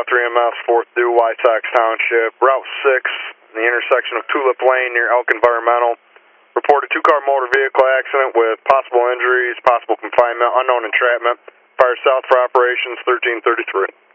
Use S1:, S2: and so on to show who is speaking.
S1: 3MS, 4th due, White Sox Township, Route 6, the intersection of Tulip Lane near Elk Environmental. Reported two-car motor vehicle accident with possible injuries, possible confinement, unknown entrapment. Fire south for operations 1333.